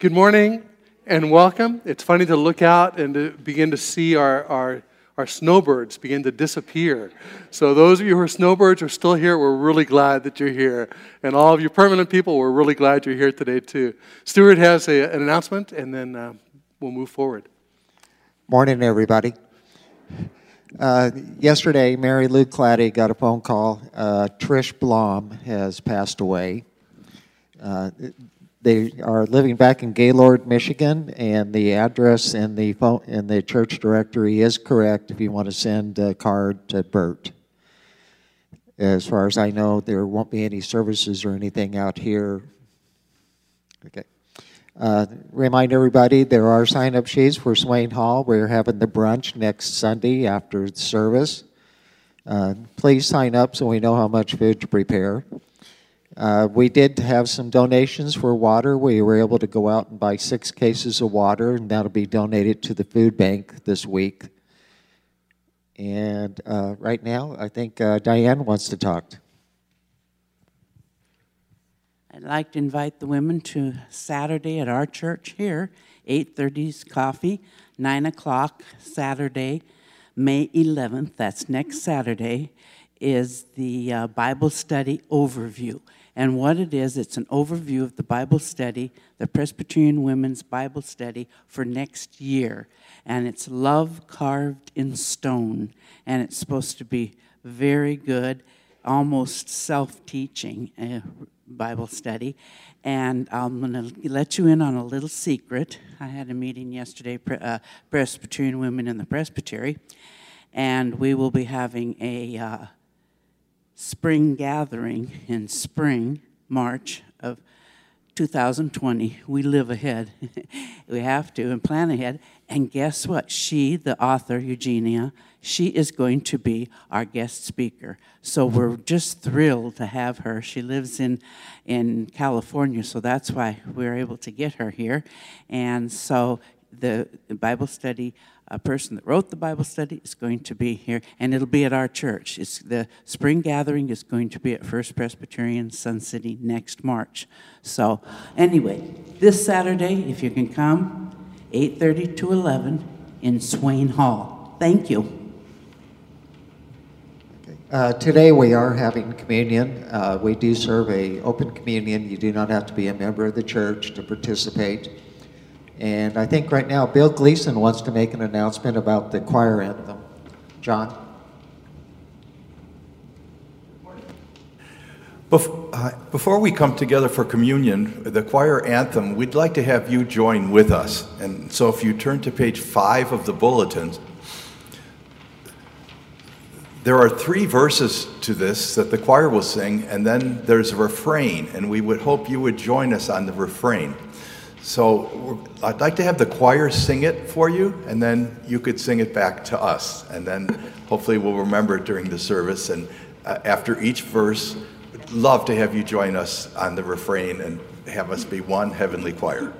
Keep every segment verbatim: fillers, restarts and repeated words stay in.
Good morning and welcome. It's funny to look out and to begin to see our, our, our snowbirds begin to disappear. So those of you who are snowbirds are still here, we're really glad that you're here. And all of you permanent people, we're really glad you're here today too. Stuart has a, an announcement and then uh, we'll move forward. Morning, everybody. Uh, yesterday, Mary Lou Claddy got a phone call. Uh, Trish Blom has passed away. Uh, They are living back in Gaylord, Michigan, and the address in the phone, in the church directory is correct if you want to send a card to Bert. As far as I know, there won't be any services or anything out here. Okay. Uh, remind everybody there are sign-up sheets for Swain Hall. We're having the brunch next Sunday after the service. Uh, please sign up so we know how much food to prepare. Uh, we did have some donations for water. We were able to go out and buy six cases of water, and that'll be donated to the food bank this week. And uh, right now, I think uh, Diane wants to talk. I'd like to invite the women to Saturday at our church here, eight thirty's coffee, nine o'clock Saturday, May eleventh, that's next Saturday, is the uh, Bible study overview. And what it is, it's an overview of the Bible study, the Presbyterian Women's Bible Study for next year. And it's love carved in stone. And it's supposed to be very good, almost self-teaching uh, Bible study. And I'm going to let you in on a little secret. I had a meeting yesterday, uh, Presbyterian Women in the Presbytery. And we will be having a Uh, spring gathering in spring, March of two thousand twenty. We live ahead. We have to and plan ahead. And guess what? She, the author, Eugenia, she is going to be our guest speaker. So we're just thrilled to have her. She lives in, in California, so that's why we're able to get her here. And so the Bible study, a person that wrote the Bible study is going to be here, and it'll be at our church. It's the spring gathering is going to be at First Presbyterian Sun City next March. So anyway, this Saturday, if you can come, eight thirty to eleven in Swain Hall. Thank you. Okay. Uh, today we are having communion. Uh, we do serve a open communion. You do not have to be a member of the church to participate. And I think right now Bill Gleason wants to make an announcement about the choir anthem. John? Before we come together for communion, the choir anthem, we'd like to have you join with us. And so if you turn to page five of the bulletins, there are three verses to this that the choir will sing, and then there's a refrain, and we would hope you would join us on the refrain. So I'd like to have the choir sing it for you, and then you could sing it back to us. And then hopefully we'll remember it during the service. And uh, after each verse, we'd love to have you join us on the refrain and have us be one heavenly choir.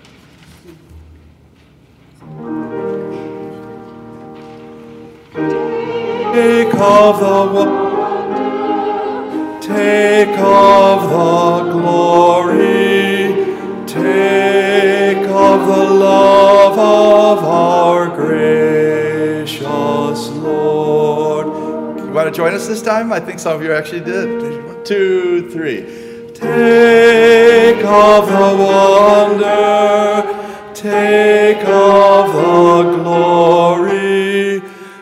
Take of the wonder, take of the glory, take of the love of our gracious Lord. You want to join us this time? I think some of you actually did. One, two, three. Take of the wonder, take of the glory,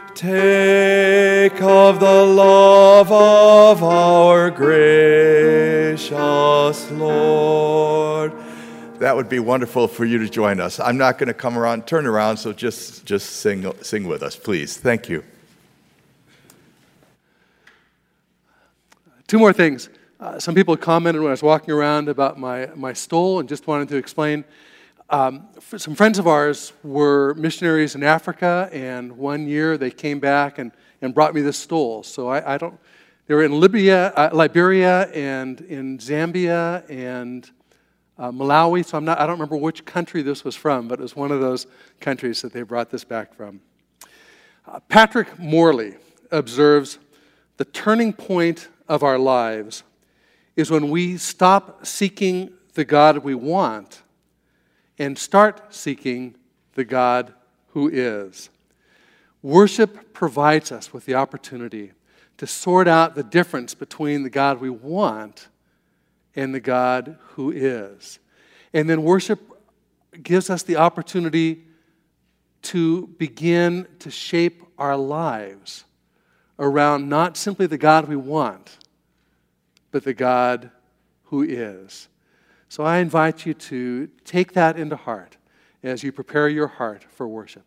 take of the love of our gracious Lord. That would be wonderful for you to join us. I'm not going to come around, turn around, so just, just sing, sing with us, please. Thank you. Two more things. Uh, some people commented when I was walking around about my, my stole and just wanted to explain. Um, some friends of ours were missionaries in Africa, and one year they came back and, and brought me this stole. So I, I don't, they were in Libya, uh, Liberia and in Zambia and Uh, Malawi, so I'm not, I don't remember which country this was from, but it was one of those countries that they brought this back from. Uh, Patrick Morley observes, the turning point of our lives is when we stop seeking the God we want and start seeking the God who is. Worship provides us with the opportunity to sort out the difference between the God we want and the God who is. And then worship gives us the opportunity to begin to shape our lives around not simply the God we want, but the God who is. So I invite you to take that into heart as you prepare your heart for worship.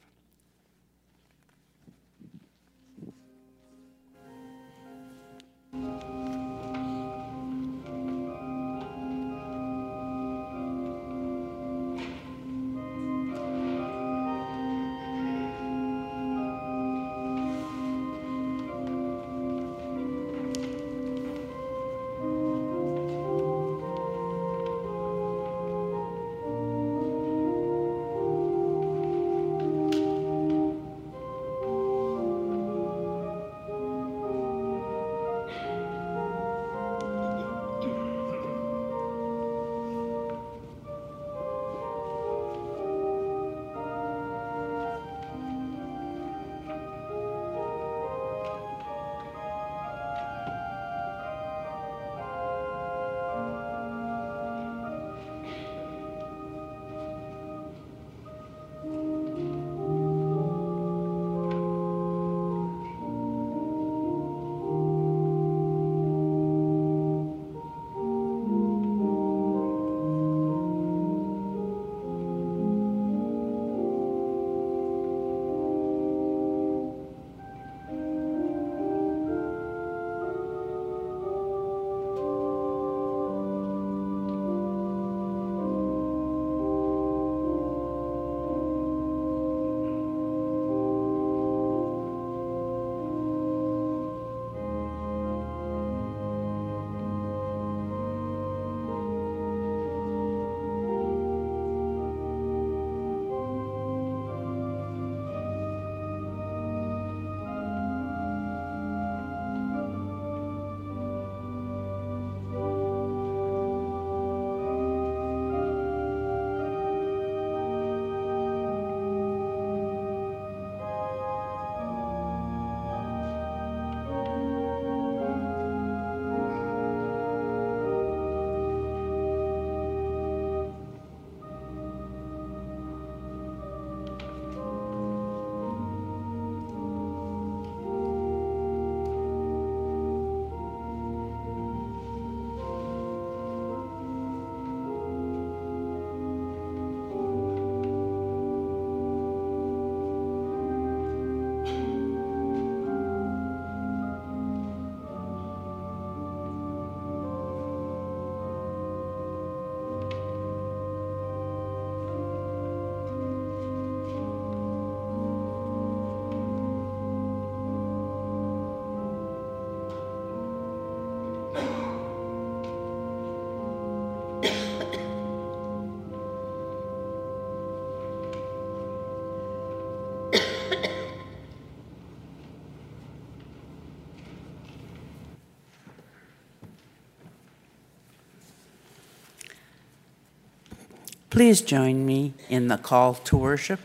Please join me in the call to worship.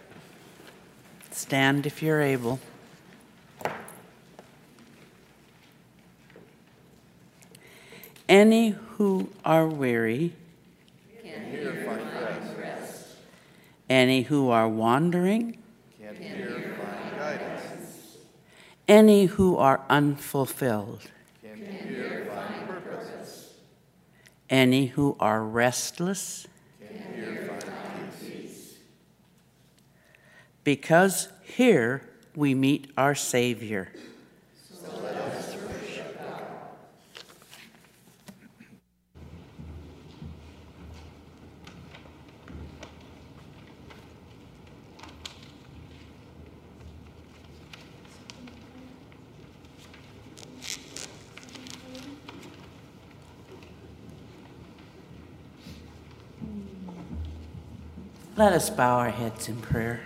Stand if you're able. Any who are weary, can here find rest. Any who are wandering, Can here find guidance. Any who are unfulfilled, Can here find purpose. Any who are restless, Can here find peace. Because here we meet our Savior. So let us worship God. Let us bow our heads in prayer.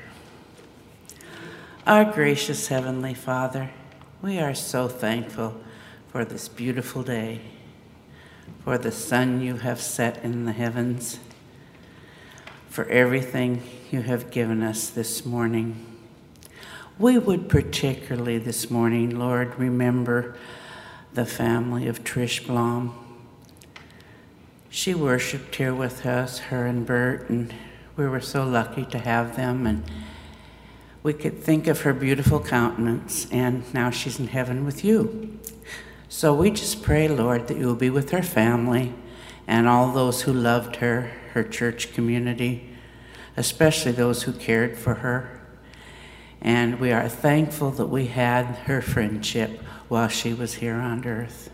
Our gracious Heavenly Father, we are so thankful for this beautiful day, for the sun you have set in the heavens, for everything you have given us this morning. We would particularly this morning, Lord, remember the family of Trish Blom. She worshiped here with us, her and Bert, and we were so lucky to have them. And we could think of her beautiful countenance, and now she's in heaven with you. So we just pray, Lord, that you will be with her family and all those who loved her, her church community, especially those who cared for her. And we are thankful that we had her friendship while she was here on earth.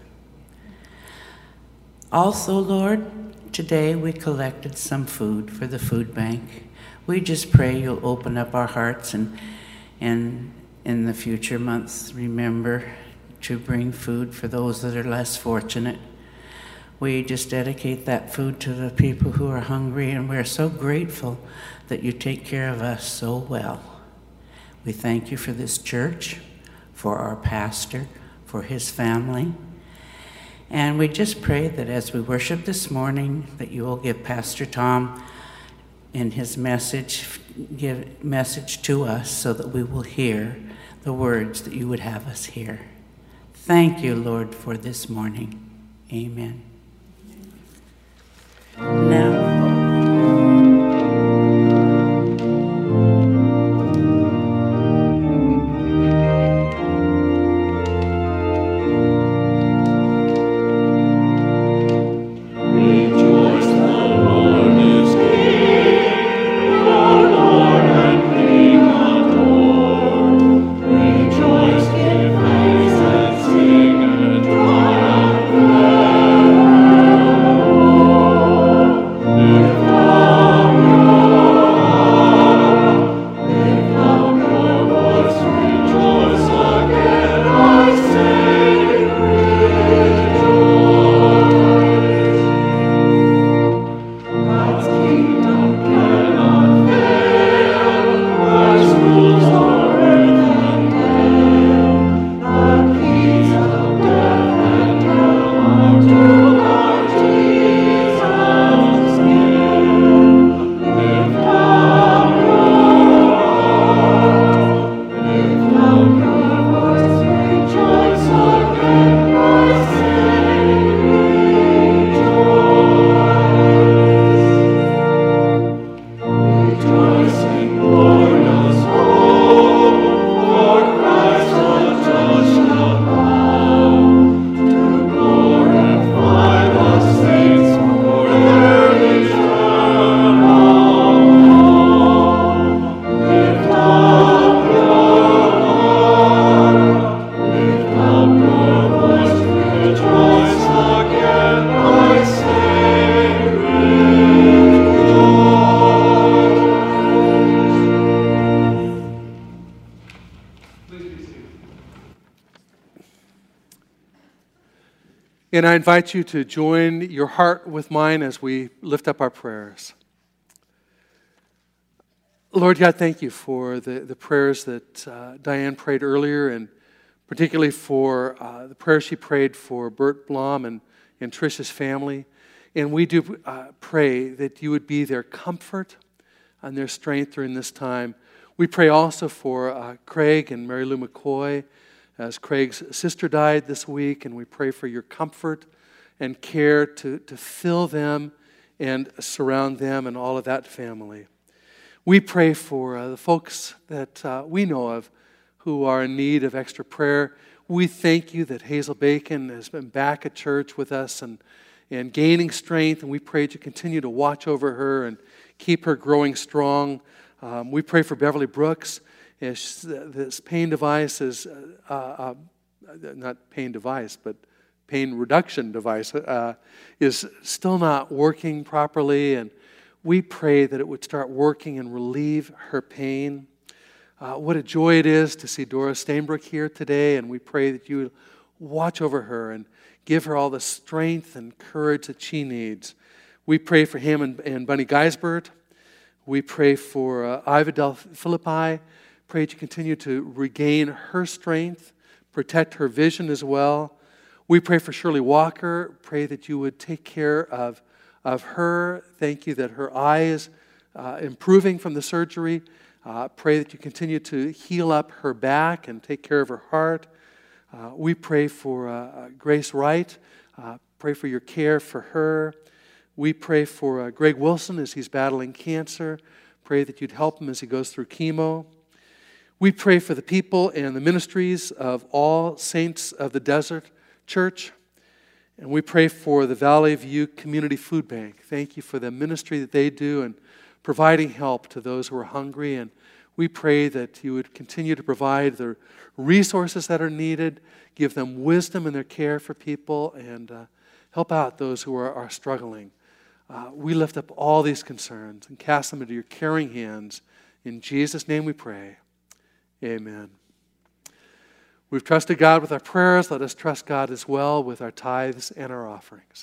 Also, Lord, today we collected some food for the food bank. We just pray you'll open up our hearts and, and in the future months, remember to bring food for those that are less fortunate. We just dedicate that food to the people who are hungry, and we're so grateful that you take care of us so well. We thank you for this church, for our pastor, for his family. And we just pray that as we worship this morning, that you will give Pastor Tom in his message, give message to us so that we will hear the words that you would have us hear. Thank you, Lord, for this morning. Amen. Now, And I invite you to join your heart with mine as we lift up our prayers. Lord God, thank you for the, the prayers that uh, Diane prayed earlier, and particularly for uh, the prayer she prayed for Bert Blom and, and Trish's family. And we do uh, pray that you would be their comfort and their strength during this time. We pray also for uh, Craig and Mary Lou McCoy, as Craig's sister died this week, and we pray for your comfort and care to, to fill them and surround them and all of that family. We pray for uh, the folks that uh, we know of who are in need of extra prayer. We thank you that Hazel Bacon has been back at church with us and, and gaining strength, and we pray that you continue to watch over her and keep her growing strong. Um, we pray for Beverly Brooks. Is this pain device is uh, uh, not pain device, but pain reduction device uh, is still not working properly, and we pray that it would start working and relieve her pain. Uh, what a joy it is to see Dora Stainbrook here today, and we pray that you would watch over her and give her all the strength and courage that she needs. We pray for him and, and Bunny Geisbert. We pray for uh, Iva Philippi. Pray that you continue to regain her strength, protect her vision as well. We pray for Shirley Walker. Pray that you would take care of, of her. Thank you that her eye is uh, improving from the surgery. Uh, pray that you continue to heal up her back and take care of her heart. Uh, we pray for uh, Grace Wright. Uh, pray for your care for her. We pray for uh, Greg Wilson as he's battling cancer. Pray that you'd help him as he goes through chemo. We pray for the people and the ministries of All Saints of the Desert Church. And we pray for the Valley View Community Food Bank. Thank you for the ministry that they do and providing help to those who are hungry. And we pray that you would continue to provide the resources that are needed, give them wisdom in their care for people, and uh, help out those who are, are struggling. Uh, we lift up all these concerns and cast them into your caring hands. In Jesus' name we pray. Amen. We've trusted God with our prayers. Let us trust God as well with our tithes and our offerings.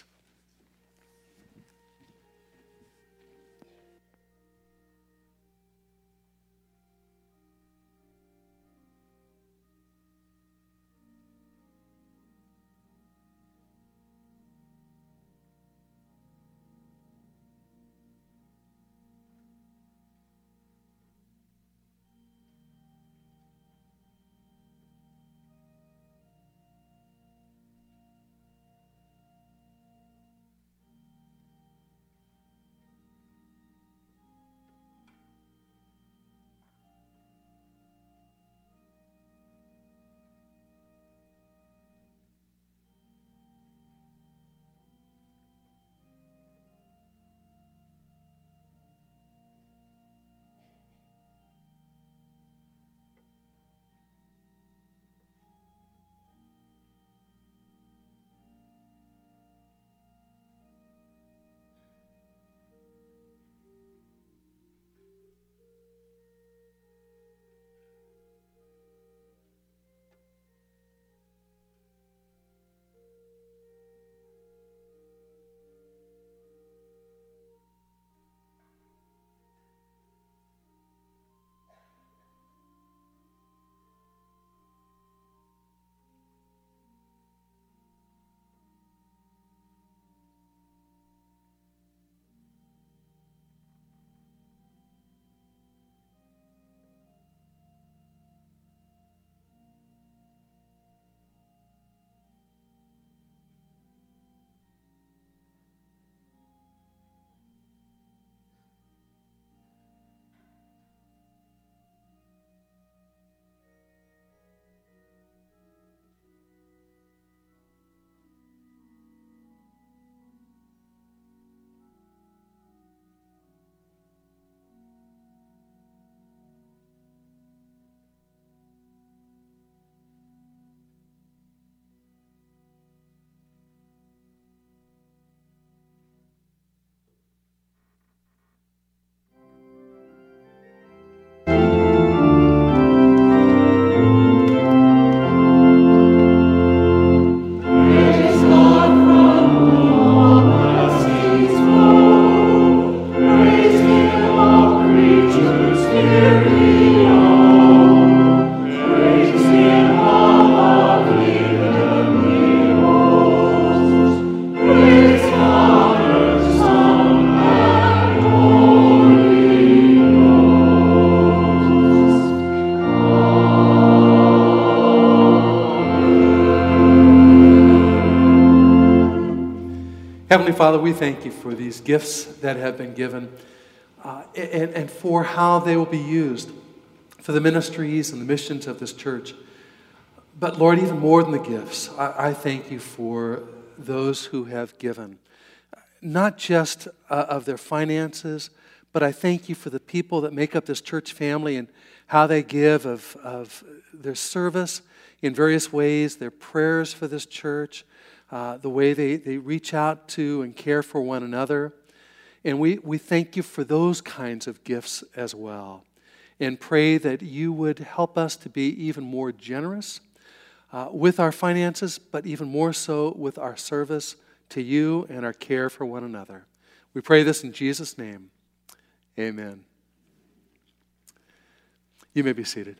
Heavenly Father, we thank you for these gifts that have been given uh, and, and for how they will be used for the ministries and the missions of this church. But Lord, even more than the gifts, I, I thank you for those who have given, not just uh, of their finances, but I thank you for the people that make up this church family and how they give of, of their service in various ways, their prayers for this church, Uh, the way they, they reach out to and care for one another. And we, we thank you for those kinds of gifts as well. And pray that you would help us to be even more generous uh, with our finances, but even more so with our service to you and our care for one another. We pray this in Jesus' name. Amen. You may be seated.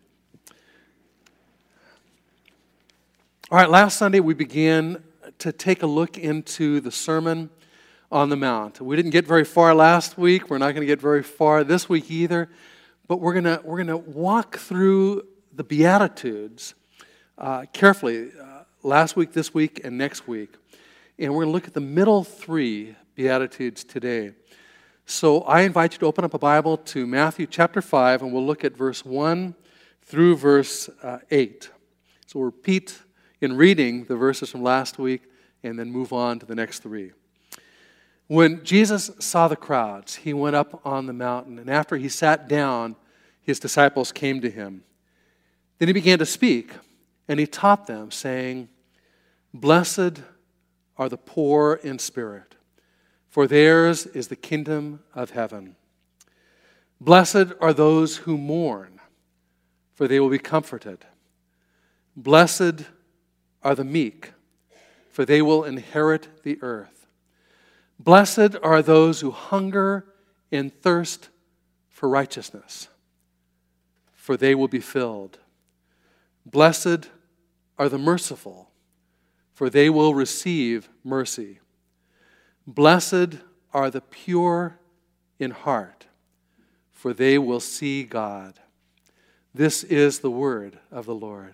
All right, last Sunday we began to take a look into the sermon on the Mount. We didn't get very far last week. We're not going to get very far this week either. But we're going to we're going to walk through the Beatitudes uh, carefully uh, last week, this week, and next week. And we're going to look at the middle three Beatitudes today. So I invite you to open up a Bible to Matthew chapter five, and we'll look at verse one through verse uh, eight. So we'll repeat in reading the verses from last week and then move on to the next three. When Jesus saw the crowds, he went up on the mountain, and after he sat down, his disciples came to him. Then he began to speak, and he taught them, saying, "Blessed are the poor in spirit, for theirs is the kingdom of heaven. Blessed are those who mourn, for they will be comforted. Blessed are the meek, for they will inherit the earth. Blessed are those who hunger and thirst for righteousness, for they will be filled. Blessed are the merciful, for they will receive mercy. Blessed are the pure in heart, for they will see God." This is the word of the Lord.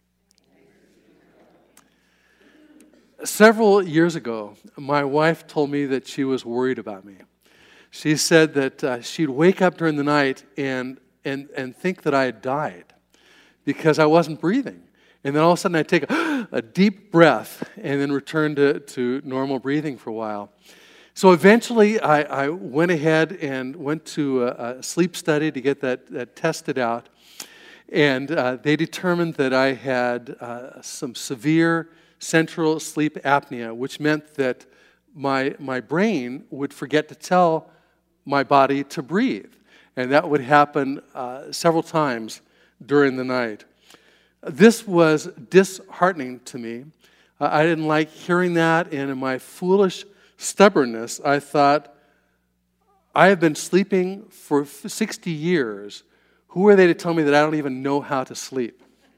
Several years ago, my wife told me that she was worried about me. She said that uh, she'd wake up during the night and, and, and think that I had died because I wasn't breathing. And then all of a sudden I'd take a, a deep breath and then return to, to normal breathing for a while. So eventually I, I went ahead and went to a, a sleep study to get that, that tested out. And uh, they determined that I had uh, some severe central sleep apnea, which meant that my my brain would forget to tell my body to breathe. And that would happen uh, several times during the night. This was disheartening to me. Uh, I didn't like hearing that, and in my foolish stubbornness, I thought, I have been sleeping for sixty years. Who are they to tell me that I don't even know how to sleep?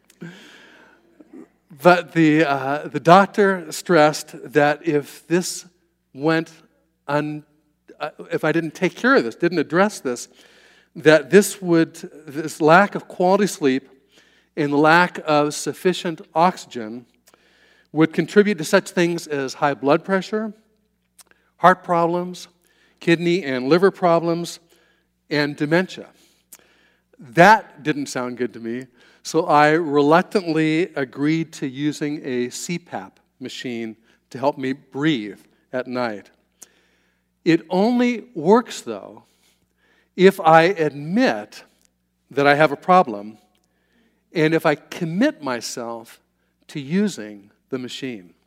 But the uh, the doctor stressed that if this went un, uh, if I didn't take care of this, didn't address this, that this would this lack of quality sleep and the lack of sufficient oxygen would contribute to such things as high blood pressure, heart problems, kidney and liver problems, and dementia. That didn't sound good to me. So I reluctantly agreed to using a C PAP machine to help me breathe at night. It only works, though, if I admit that I have a problem and if I commit myself to using the machine.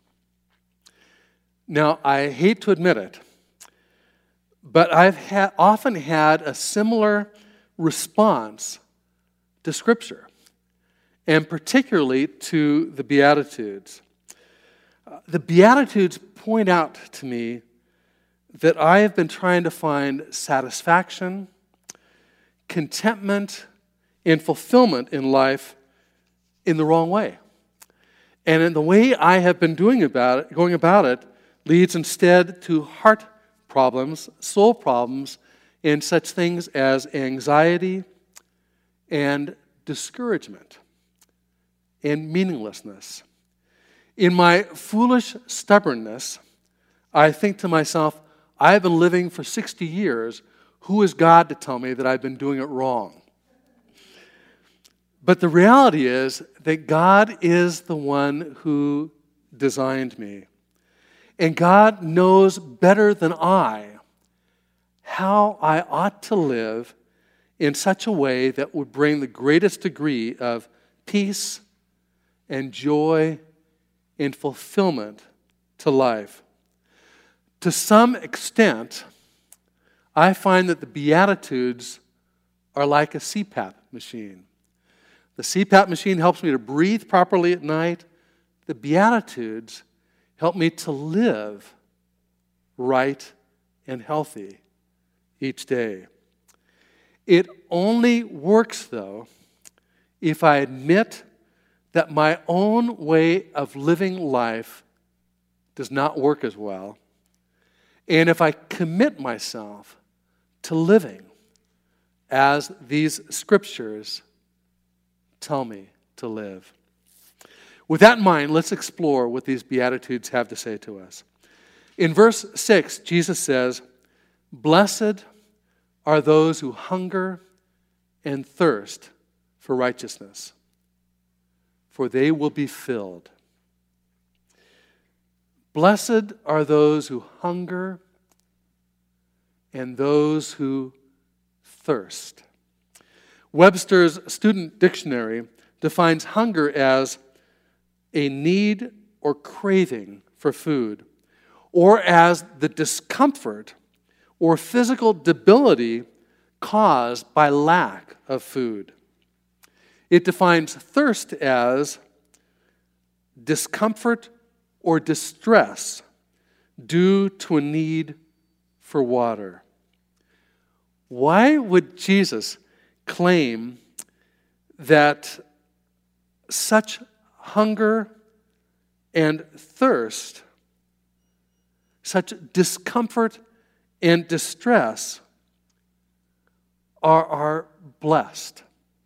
Now, I hate to admit it, but I've ha- often had a similar response to Scripture, and particularly to the Beatitudes. Uh, the Beatitudes point out to me that I have been trying to find satisfaction, contentment, and fulfillment in life in the wrong way. And in the way I have been doing about it, going about it leads instead to heart problems, soul problems, and such things as anxiety and discouragement and meaninglessness. In my foolish stubbornness, I think to myself, I have been living for sixty years. Who is God to tell me that I've been doing it wrong? But the reality is that God is the one who designed me. And God knows better than I how I ought to live in such a way that would bring the greatest degree of peace and joy and fulfillment to life. To some extent, I find that the Beatitudes are like a C PAP machine. The C PAP machine helps me to breathe properly at night. The Beatitudes help me to live right and healthy each day. It only works, though, if I admit that my own way of living life does not work as well, And if I commit myself to living as these scriptures tell me to live. With that in mind, let's explore what these Beatitudes have to say to us. In verse six, Jesus says, "Blessed are those who hunger and thirst for righteousness, for they will be filled." Blessed are those who hunger and those who thirst. Webster's Student Dictionary defines hunger as a need or craving for food, or as the discomfort or physical debility caused by lack of food. It defines thirst as discomfort or distress due to a need for water. Why would Jesus claim that such hunger and thirst, such discomfort and distress are, are blessed?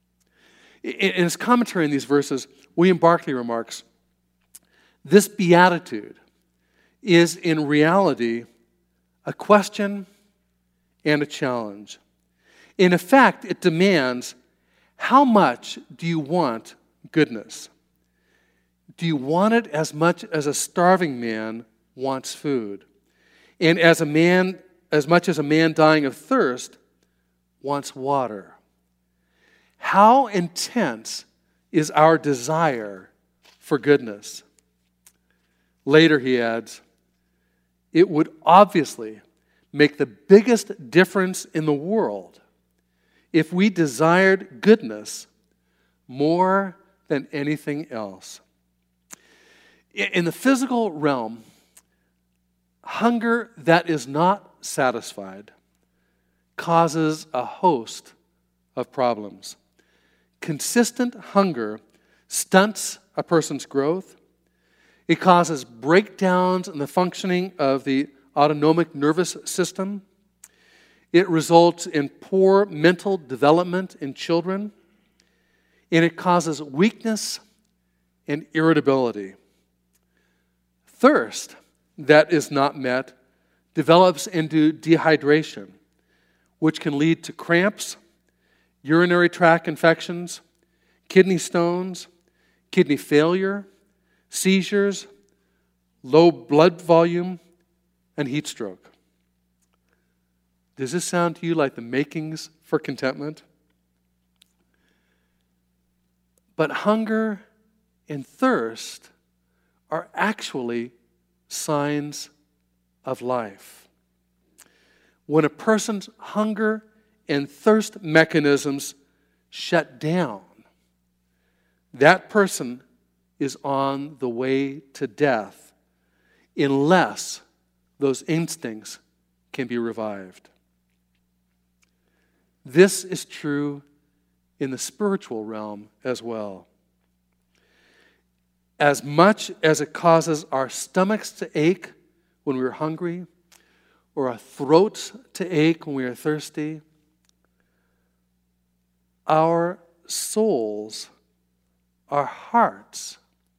In his commentary on these verses, William Barclay remarks, "This beatitude is in reality a question and a challenge. In effect, it demands, how much do you want goodness? Do you want it as much as a starving man wants food? And as a man, as much as a man dying of thirst wants water? How intense is our desire for goodness?" Later he adds, "It would obviously make the biggest difference in the world if we desired goodness more than anything else." In the physical realm, hunger that is not satisfied causes a host of problems. Consistent hunger stunts a person's growth. It causes breakdowns in the functioning of the autonomic nervous system. It results in poor mental development in children. And it causes weakness and irritability. Thirst that is not met develops into dehydration, which can lead to cramps, urinary tract infections, kidney stones, kidney failure, seizures, low blood volume, and heat stroke. Does this sound to you like the makings for contentment? But hunger and thirst are actually signs of life. When a person's hunger and thirst mechanisms shut down, that person is on the way to death unless those instincts can be revived. This is true in the spiritual realm as well. As much as it causes our stomachs to ache when we're hungry, or our throats to ache when we are thirsty, our souls, our hearts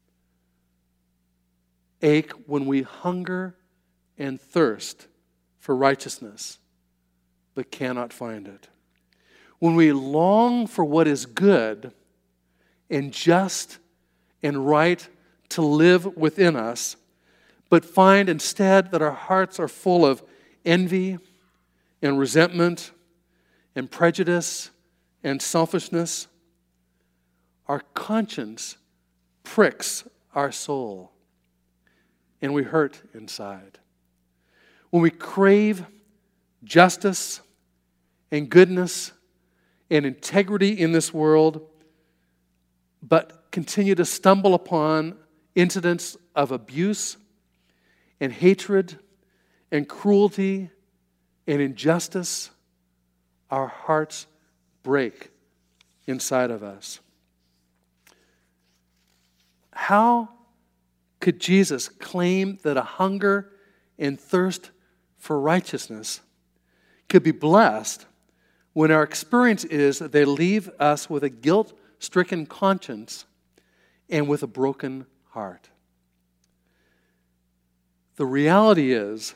ache when we hunger and thirst for righteousness, but cannot find it. When we long for what is good and just and right to live within us, but find instead that our hearts are full of envy and resentment and prejudice and selfishness, our conscience pricks our soul and we hurt inside. When we crave justice and goodness and integrity in this world, but continue to stumble upon incidents of abuse and hatred and cruelty and injustice, our hearts break inside of us. How could Jesus claim that a hunger and thirst for righteousness could be blessed when our experience is that they leave us with a guilt-stricken conscience and with a broken heart. The reality is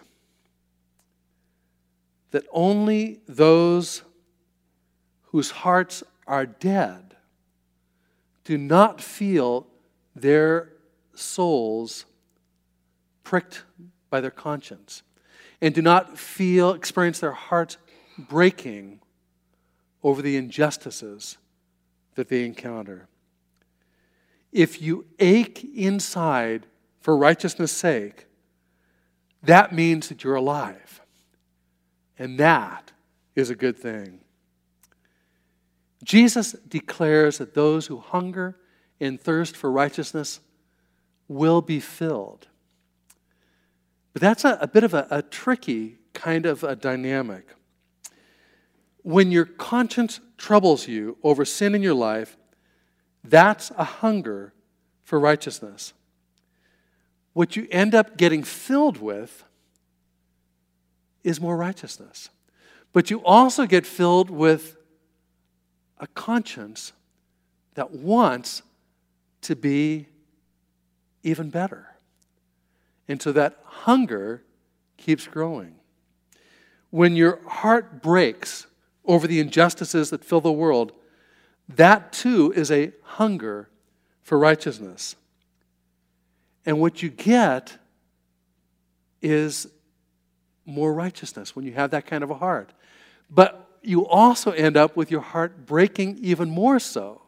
that only those whose hearts are dead do not feel their souls pricked by their conscience and do not feel, experience their hearts breaking over the injustices that they encounter. If you ache inside for righteousness' sake, that means that you're alive. And that is a good thing. Jesus declares that those who hunger and thirst for righteousness will be filled. But that's a, a bit of a, a tricky kind of a dynamic. When your conscience troubles you over sin in your life, that's a hunger for righteousness. What you end up getting filled with is more righteousness. But you also get filled with a conscience that wants to be even better. And so that hunger keeps growing. When your heart breaks over the injustices that fill the world, that too is a hunger for righteousness. And what you get is more righteousness when you have that kind of a heart. But you also end up with your heart breaking even more so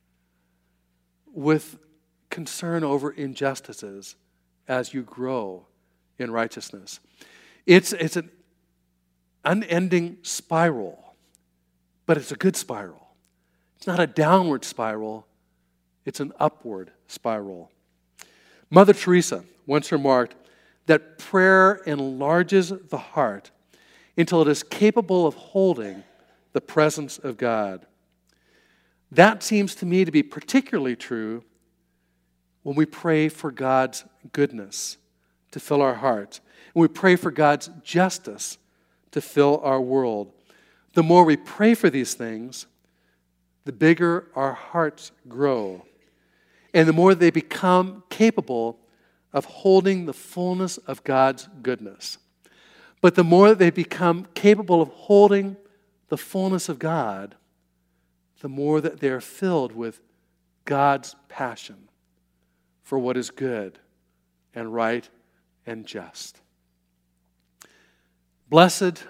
with concern over injustices as you grow in righteousness. It's, it's an unending spiral, but it's a good spiral. It's not a downward spiral, it's an upward spiral. Mother Teresa once remarked that prayer enlarges the heart until it is capable of holding the presence of God. That seems to me to be particularly true when we pray for God's goodness to fill our hearts, and we pray for God's justice to fill our world. The more we pray for these things, the bigger our hearts grow, and the more they become capable of holding the fullness of God's goodness. But the more they become capable of holding the fullness of God, the more that they are filled with God's passion for what is good and right and just. Blessed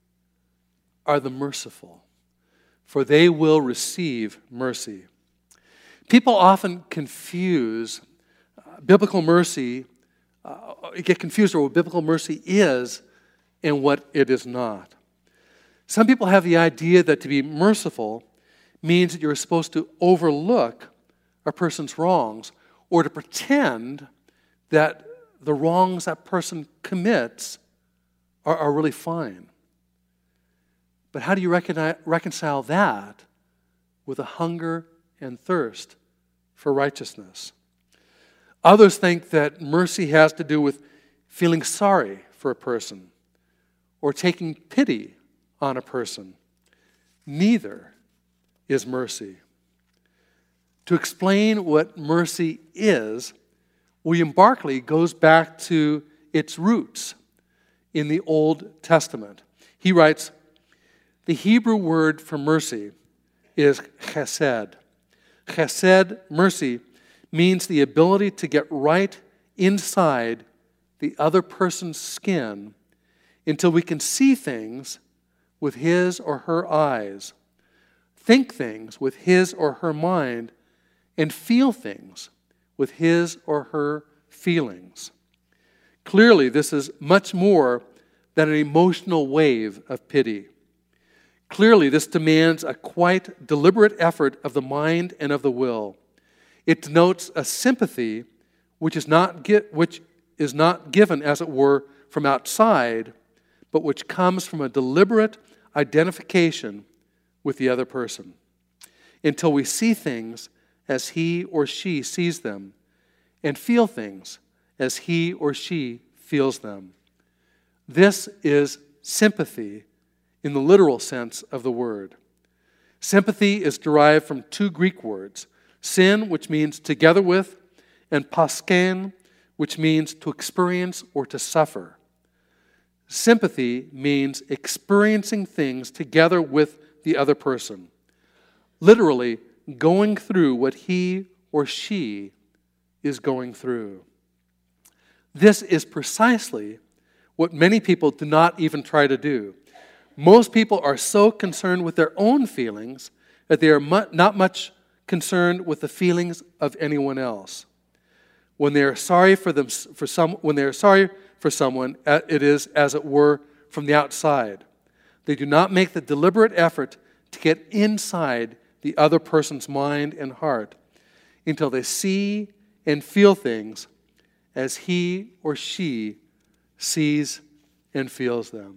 are the merciful, for they will receive mercy. People often confuse uh, biblical mercy, uh, get confused over what biblical mercy is and what it is not. Some people have the idea that to be merciful means that you're supposed to overlook a person's wrongs or to pretend that the wrongs that person commits are, are really fine. But how do you recognize, reconcile that with a hunger and thirst for righteousness? Others think that mercy has to do with feeling sorry for a person or taking pity on a person. Neither is mercy. To explain what mercy is, William Barclay goes back to its roots in the Old Testament. He writes, the Hebrew word for mercy is chesed. Chesed, mercy, means the ability to get right inside the other person's skin until we can see things with his or her eyes, think things with his or her mind, and feel things with his or her feelings. Clearly, this is much more than an emotional wave of pity. Clearly, this demands a quite deliberate effort of the mind and of the will. It denotes a sympathy which is not get, which is not given, as it were, from outside, but which comes from a deliberate identification with the other person, until we see things as he or she sees them, and feel things as he or she feels them. This is sympathy in the literal sense of the word. Sympathy is derived from two Greek words, syn, which means together with, and pasken, which means to experience or to suffer. Sympathy means experiencing things together with the other person, literally going through what he or she is going through. This is precisely what many people do not even try to do. Most people are so concerned with their own feelings that they are mu- not much concerned with the feelings of anyone else. When they are sorry for them, for some, when they are sorry for someone, it is, as it were, from the outside. They do not make the deliberate effort to get inside the other person's mind and heart until they see and feel things as he or she sees and feels them.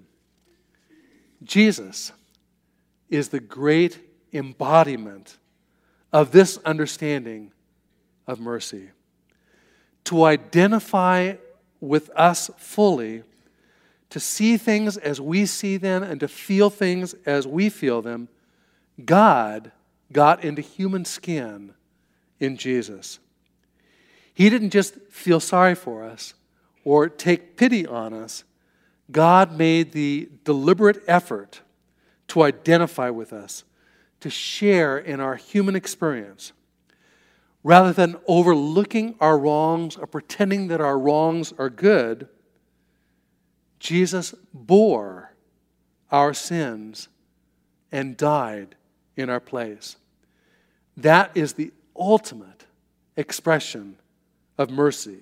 Jesus is the great embodiment of this understanding of mercy. To identify with us fully, to see things as we see them and to feel things as we feel them, God got into human skin in Jesus. He didn't just feel sorry for us or take pity on us. God made the deliberate effort to identify with us, to share in our human experience. Rather than overlooking our wrongs or pretending that our wrongs are good, Jesus bore our sins and died in our place. That is the ultimate expression of mercy.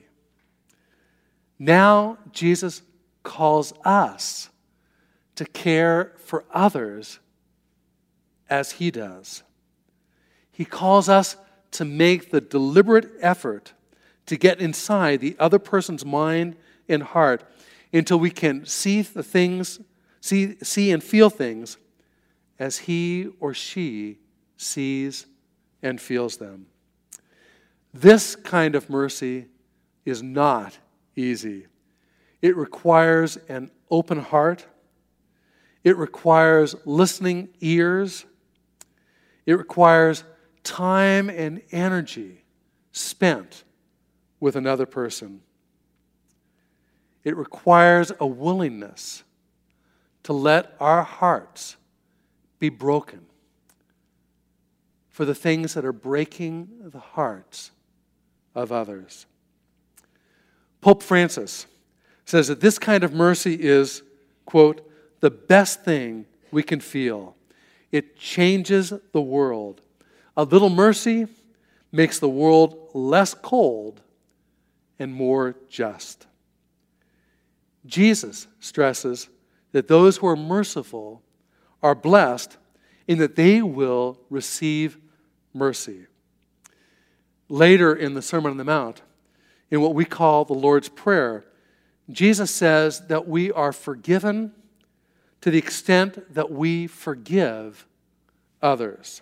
Now Jesus calls us to care for others as he does. He calls us to make the deliberate effort to get inside the other person's mind and heart until we can see the things, see, see and feel things as he or she sees and feels them. This kind of mercy is not easy. It requires an open heart. It requires listening ears. It requires time and energy spent with another person. It requires a willingness to let our hearts be broken for the things that are breaking the hearts of others. Pope Francis says that this kind of mercy is, quote, the best thing we can feel. It changes the world. A little mercy makes the world less cold and more just. Jesus stresses that those who are merciful are blessed in that they will receive mercy. Later in the Sermon on the Mount, in what we call the Lord's Prayer, Jesus says that we are forgiven to the extent that we forgive others.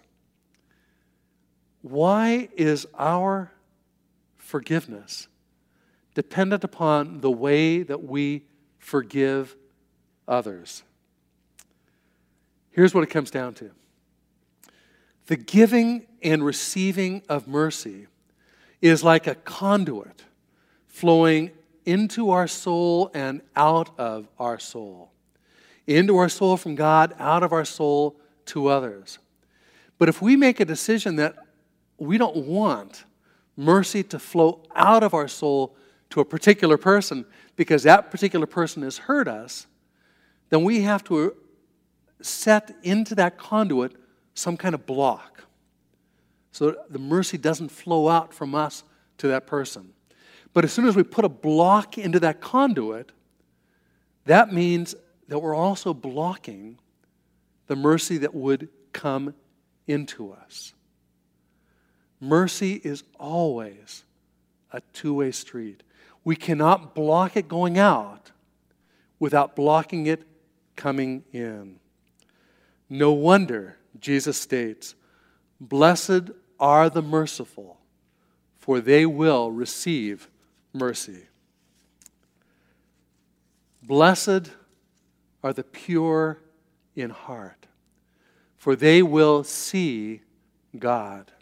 Why is our forgiveness dependent upon the way that we forgive others? Here's what it comes down to. The giving and receiving of mercy is like a conduit flowing into our soul and out of our soul. Into our soul from God, out of our soul to others. But if we make a decision that we don't want mercy to flow out of our soul to a particular person because that particular person has hurt us, then we have to set into that conduit some kind of block so that the mercy doesn't flow out from us to that person. But as soon as we put a block into that conduit, that means that we're also blocking the mercy that would come into us. Mercy is always a two-way street. We cannot block it going out without blocking it coming in. No wonder Jesus states, "Blessed are the merciful, for they will receive mercy." Blessed are the pure in heart, for they will see God.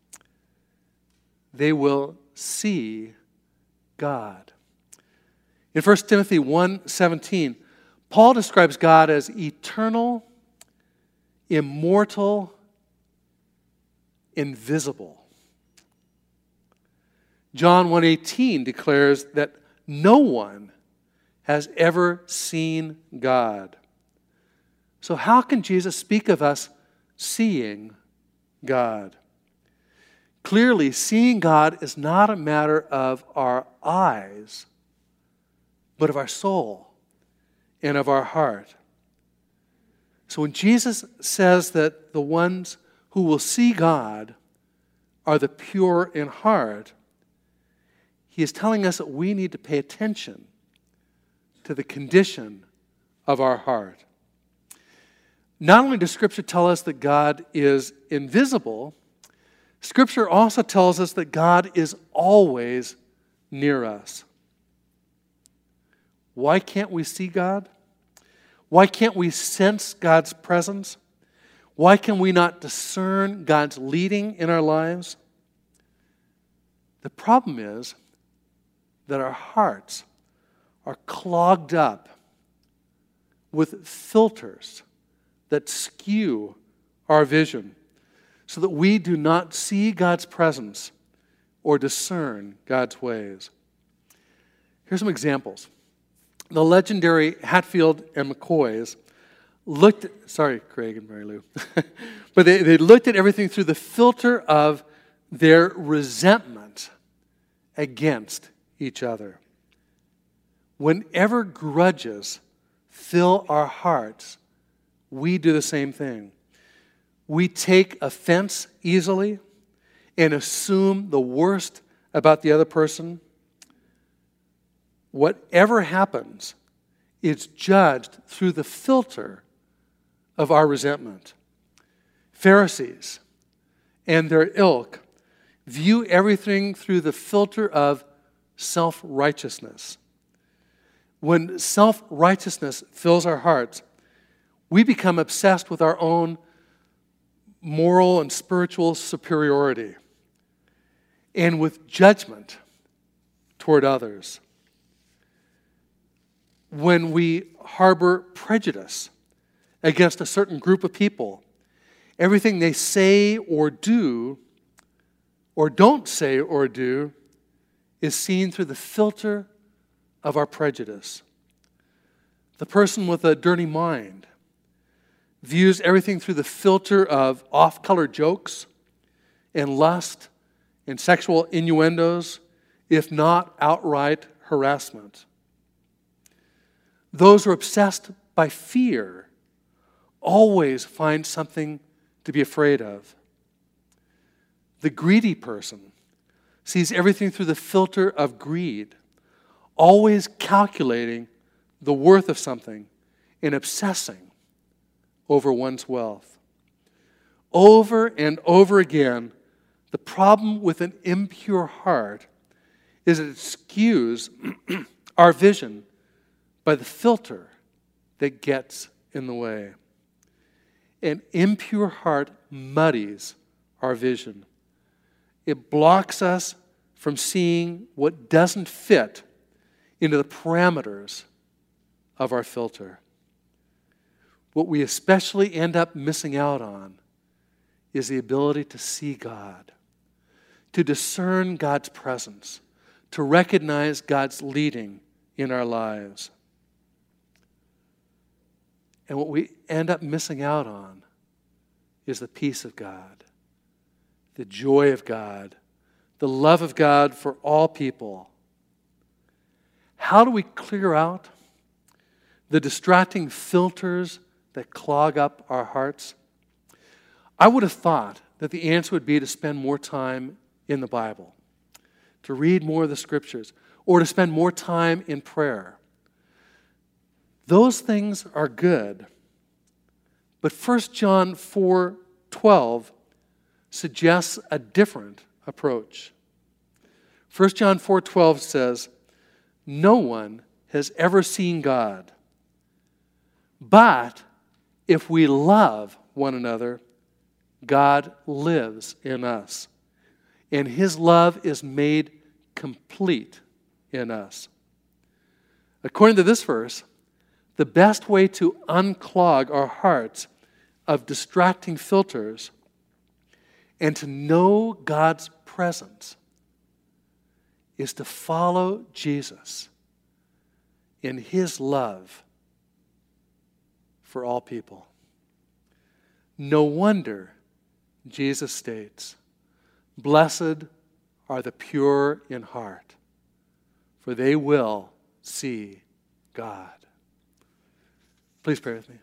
They will see God. In First Timothy one seventeen, Paul describes God as eternal, immortal, invisible. John one eighteen declares that no one has ever seen God. So how can Jesus speak of us seeing God? Clearly, seeing God is not a matter of our eyes, but of our soul and of our heart. So when Jesus says that the ones who will see God are the pure in heart, he is telling us that we need to pay attention to the condition of our heart. Not only does Scripture tell us that God is invisible, Scripture also tells us that God is always near us. Why can't we see God? Why can't we sense God's presence? Why can we not discern God's leading in our lives? The problem is that our hearts are clogged up with filters that skew our vision so that we do not see God's presence or discern God's ways. Here's some examples. The legendary Hatfield and McCoys looked at, sorry, Craig and Mary Lou, but they, they looked at everything through the filter of their resentment against each other. Whenever grudges fill our hearts, we do the same thing. We take offense easily and assume the worst about the other person. Whatever happens is judged through the filter of our resentment. Pharisees and their ilk view everything through the filter of self-righteousness. When self-righteousness fills our hearts, we become obsessed with our own moral and spiritual superiority and with judgment toward others. When we harbor prejudice against a certain group of people, everything they say or do or don't say or do is seen through the filter of our prejudice. The person with a dirty mind views everything through the filter of off-color jokes and lust and sexual innuendos, if not outright harassment. Those who are obsessed by fear always find something to be afraid of. The greedy person sees everything through the filter of greed, always calculating the worth of something and obsessing over one's wealth. Over and over again, the problem with an impure heart is that it skews our vision by the filter that gets in the way. An impure heart muddies our vision. It blocks us from seeing what doesn't fit into the parameters of our filter. What we especially end up missing out on is the ability to see God, to discern God's presence, to recognize God's leading in our lives. And what we end up missing out on is the peace of God, the joy of God, the love of God for all people. How do we clear out the distracting filters that clog up our hearts? I would have thought that the answer would be to spend more time in the Bible, to read more of the Scriptures, or to spend more time in prayer. Those things are good. But First John four twelve suggests a different approach. First John four twelve says, "No one has ever seen God. But if we love one another, God lives in us, and his love is made complete in us. According to this verse, the best way to unclog our hearts of distracting filters and to know God's presence is to follow Jesus in his love for all people. No wonder Jesus states, "Blessed are the pure in heart, for they will see God." Please pray with me.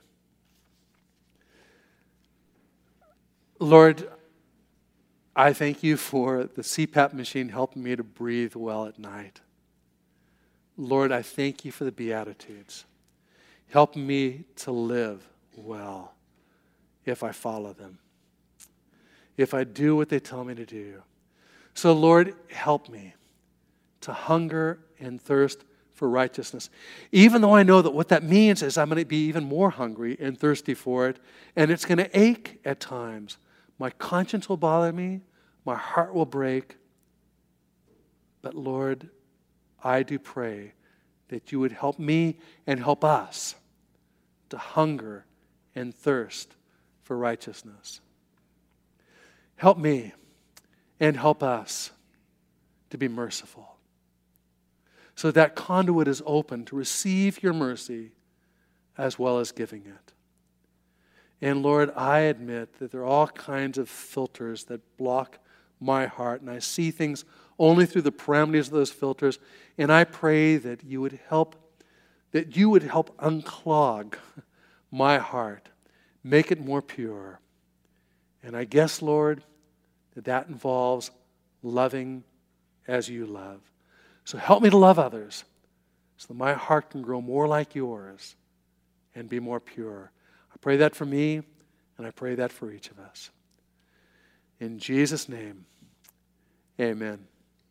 Lord, I thank you for the C PAP machine helping me to breathe well at night. Lord, I thank you for the Beatitudes, helping me to live well if I follow them, if I do what they tell me to do. So, Lord, help me to hunger and thirst for righteousness, even though I know that what that means is I'm going to be even more hungry and thirsty for it, and it's going to ache at times. My conscience will bother me, my heart will break, but Lord, I do pray that you would help me and help us to hunger and thirst for righteousness. Help me and help us to be merciful, so that conduit is open to receive your mercy as well as giving it. And Lord, I admit that there are all kinds of filters that block my heart, and I see things only through the parameters of those filters, and I pray that you would help, that you would help unclog my heart, make it more pure. And I guess, Lord, that that involves loving as you love. So help me to love others so that my heart can grow more like yours and be more pure. I pray that for me, and I pray that for each of us. In Jesus' name, amen.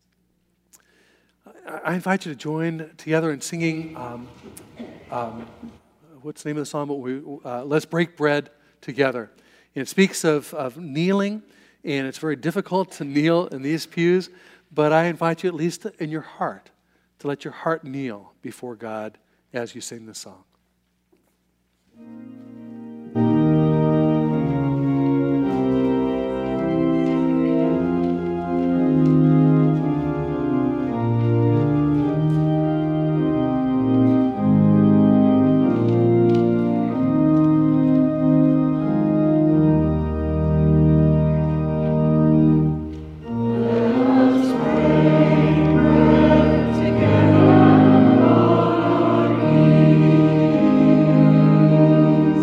I invite you to join together in singing, um, um, what's the name of the song? We, uh, Let's Break Bread Together. And it speaks of, of kneeling, and it's very difficult to kneel in these pews, but I invite you, at least in your heart, to let your heart kneel before God as you sing this song. Together,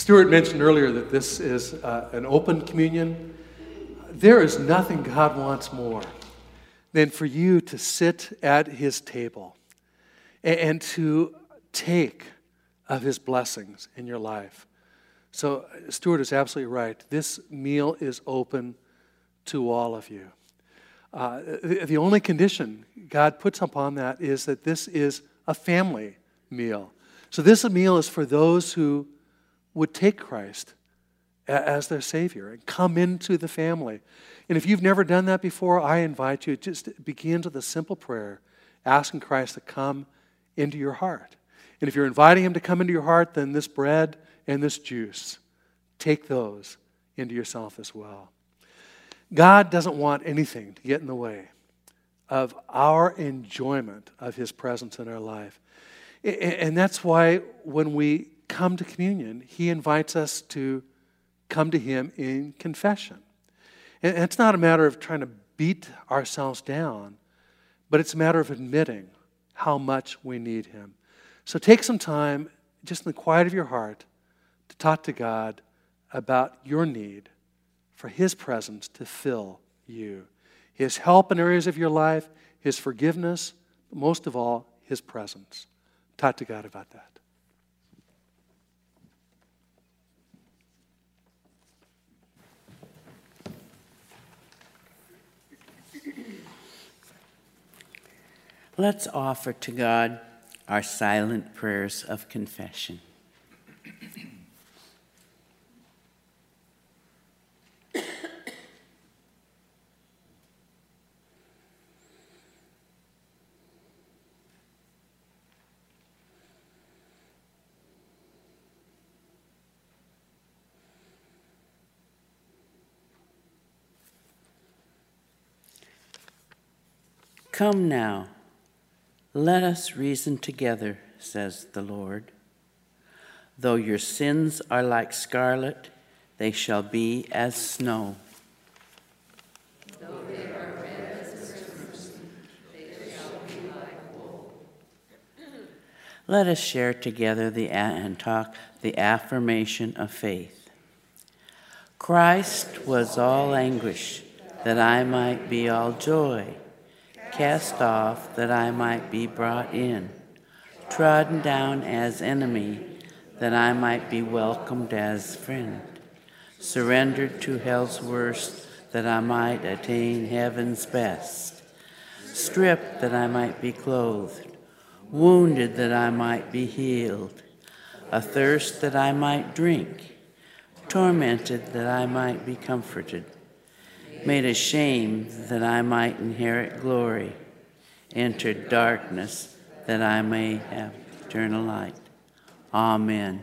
Stuart mentioned earlier that this is uh, an open communion. There is nothing God wants more than for you to sit at his table and, and to take of his blessings in your life. So Stuart is absolutely right. This meal is open to all of you. Uh, the, the only condition God puts upon that is that this is a family meal. So this meal is for those who would take Christ as their Savior and come into the family. And if you've never done that before, I invite you, just it begins with a simple prayer, asking Christ to come into your heart. And if you're inviting him to come into your heart, then this bread and this juice, take those into yourself as well. God doesn't want anything to get in the way of our enjoyment of his presence in our life. And that's why when we come to communion, he invites us to come to him in confession. And it's not a matter of trying to beat ourselves down, but it's a matter of admitting how much we need him. So take some time, just in the quiet of your heart, to talk to God about your need for his presence to fill you. His help in areas of your life, his forgiveness, but most of all, his presence. Talk to God about that. Let's offer to God our silent prayers of confession. Come now, let us reason together, says the Lord. Though your sins are like scarlet, they shall be as snow. Though they are red as crimson, they shall be like wool. Let us share together the and talk the affirmation of faith. Christ was all anguish, that I might be all joy. Cast off, that I might be brought in, trodden down as enemy, that I might be welcomed as friend, surrendered to hell's worst, that I might attain heaven's best, stripped, that I might be clothed, wounded, that I might be healed, athirst, that I might drink, tormented, that I might be comforted, made ashamed, that I might inherit glory, entered darkness, that I may have eternal light. Amen.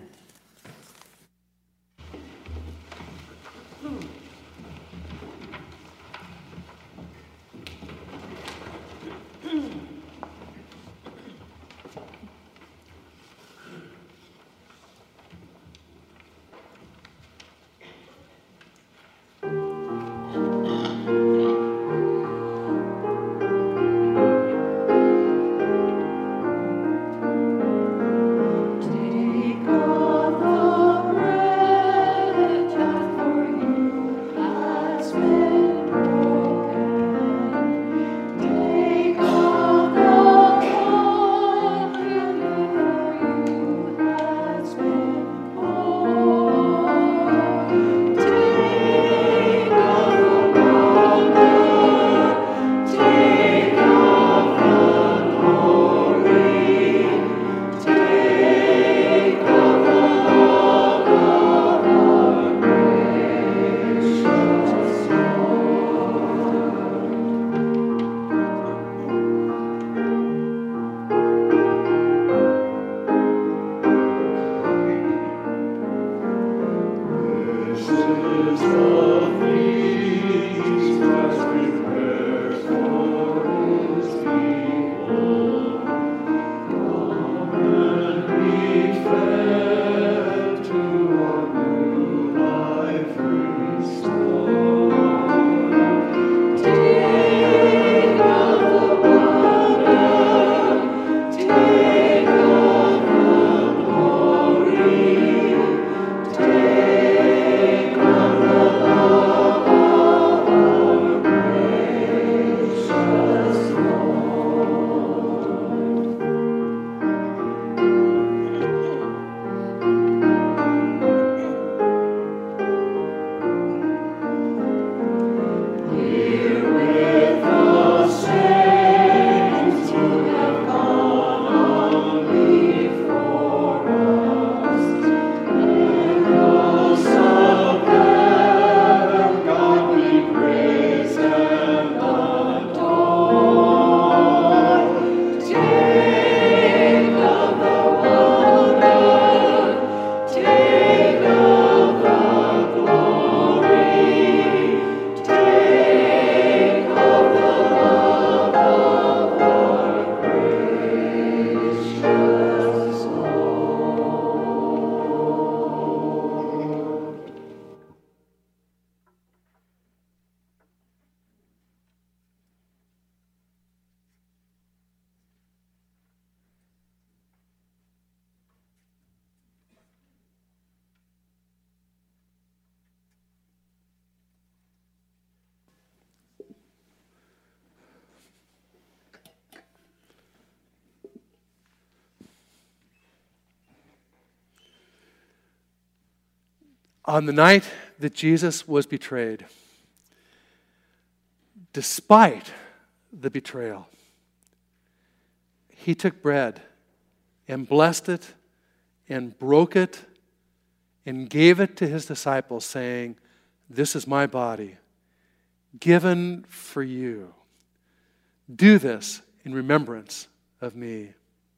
On the night that Jesus was betrayed, despite the betrayal, he took bread and blessed it and broke it and gave it to his disciples, saying, "This is my body, given for you. Do this in remembrance of me."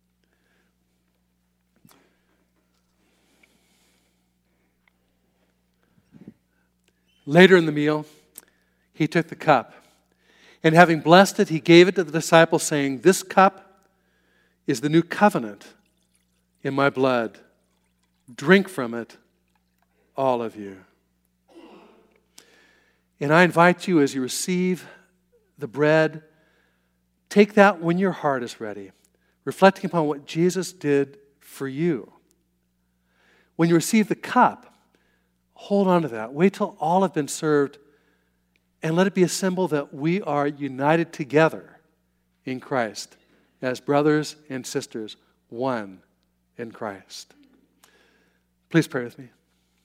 Later in the meal, he took the cup, and having blessed it, he gave it to the disciples, saying, "This cup is the new covenant in my blood. Drink from it, all of you." And I invite you, as you receive the bread, take that when your heart is ready, reflecting upon what Jesus did for you. When you receive the cup, hold on to that. Wait till all have been served, and let it be a symbol that we are united together in Christ as brothers and sisters, one in Christ. Please pray with me.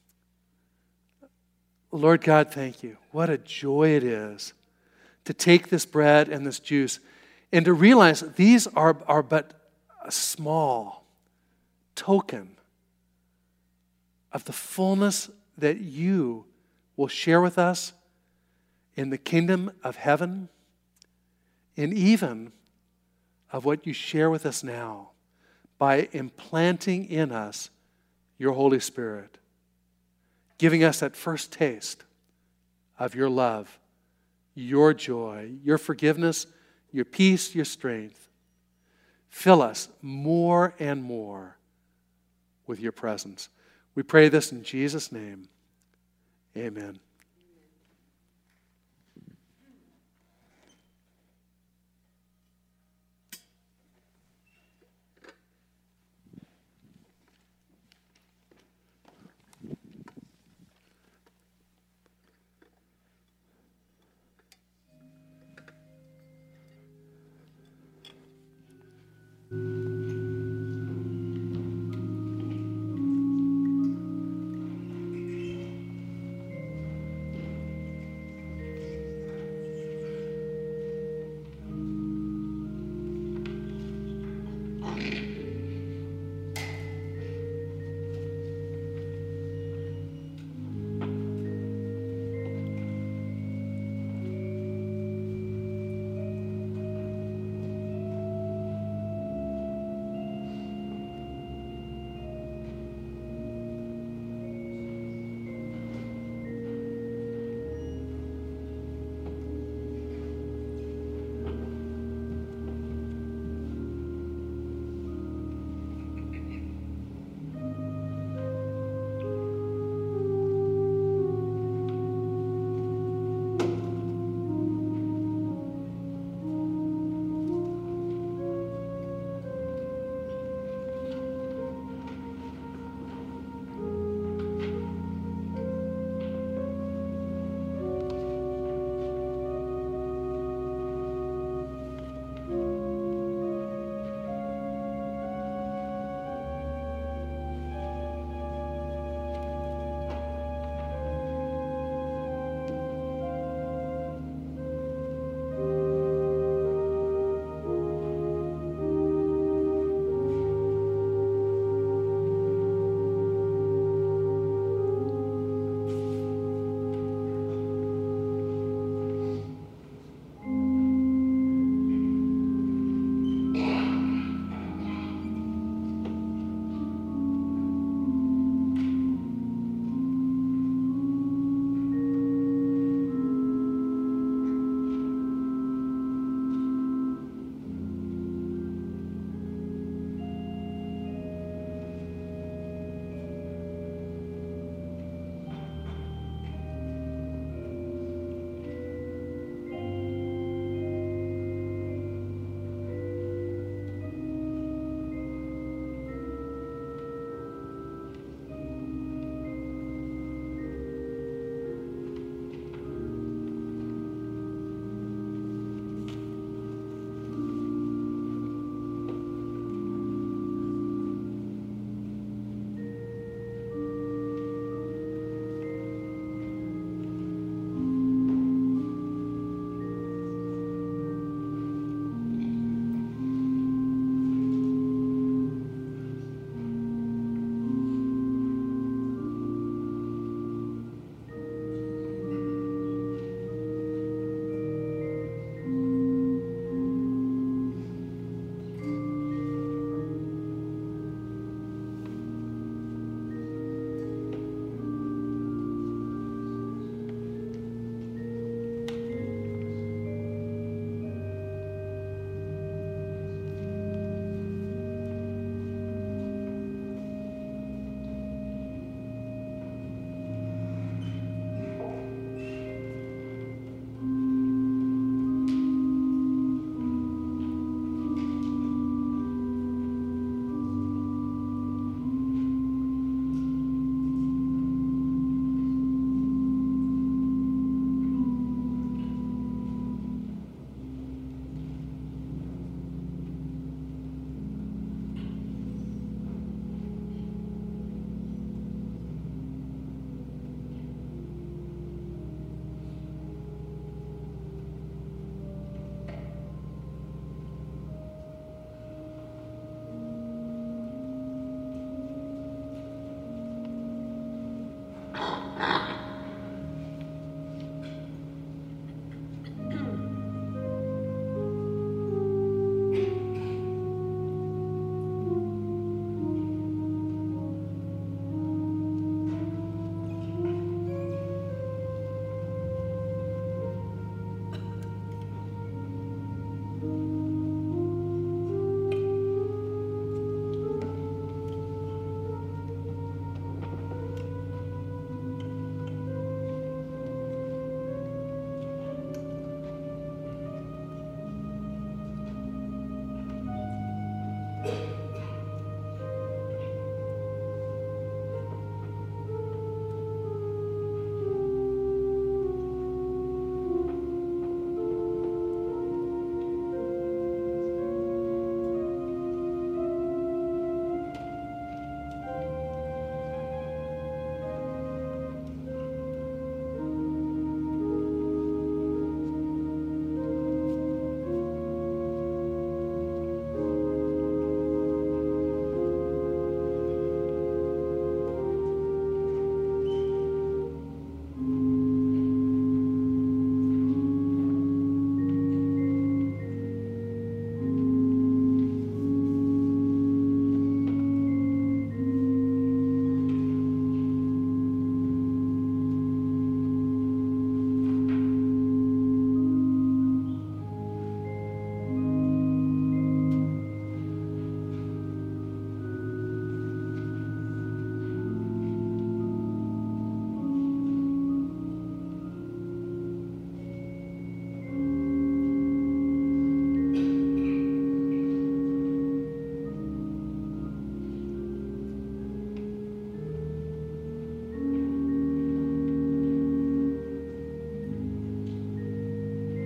Lord God, thank you. What a joy it is to take this bread and this juice and to realize that these are, are but a small token of the fullness that you will share with us in the kingdom of heaven, and even of what you share with us now by implanting in us your Holy Spirit, giving us that first taste of your love, your joy, your forgiveness, your peace, your strength. Fill us more and more with your presence. We pray this in Jesus' name. Amen.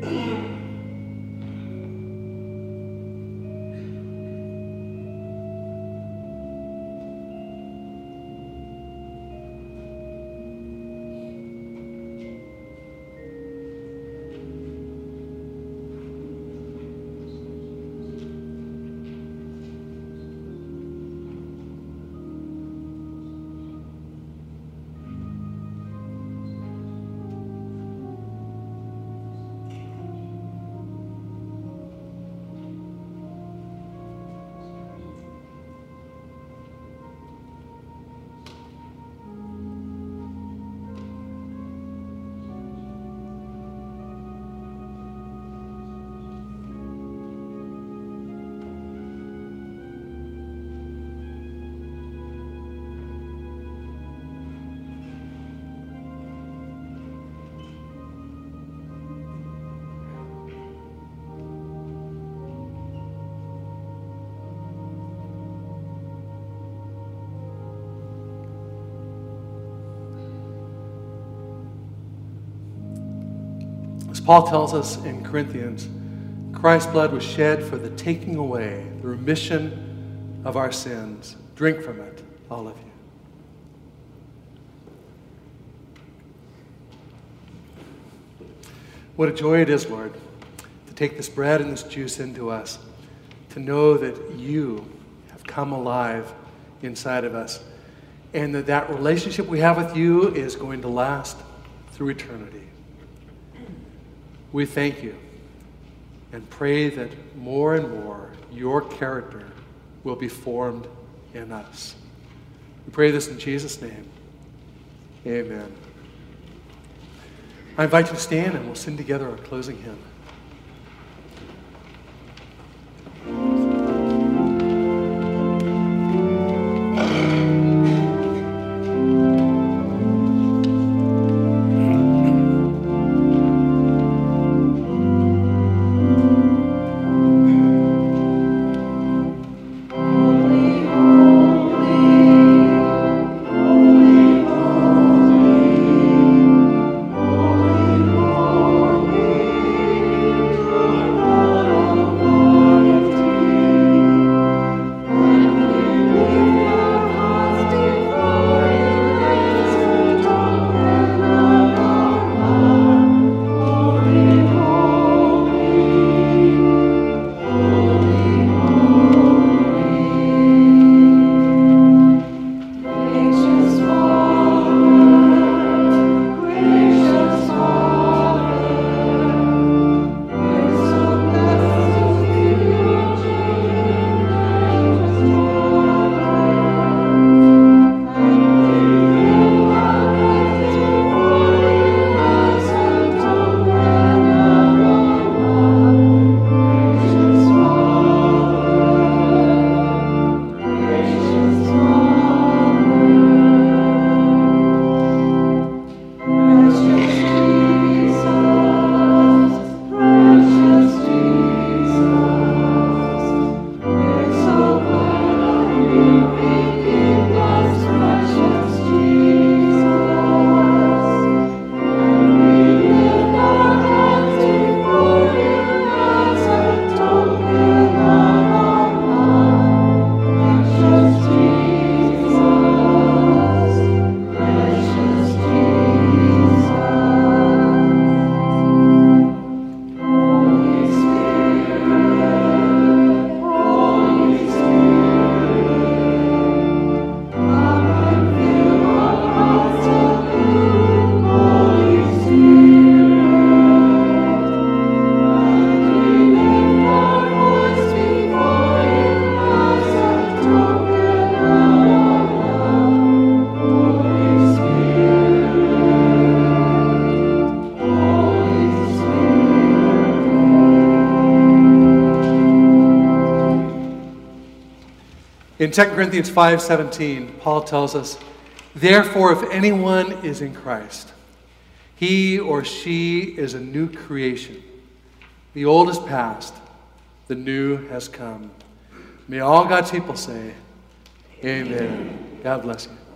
As Paul tells us in Corinthians, Christ's blood was shed for the taking away, the remission of our sins. Drink from it, all of you. What a joy it is, Lord, to take this bread and this juice into us, to know that you have come alive inside of us, and that that relationship we have with you is going to last through eternity. We thank you and pray that more and more your character will be formed in us. We pray this in Jesus' name. Amen. I invite you to stand and we'll sing together our closing hymn. In Second Corinthians five seventeen, Paul tells us, "Therefore, if anyone is in Christ, he or she is a new creation. The old is past, the new has come." May all God's people say, Amen. God bless you.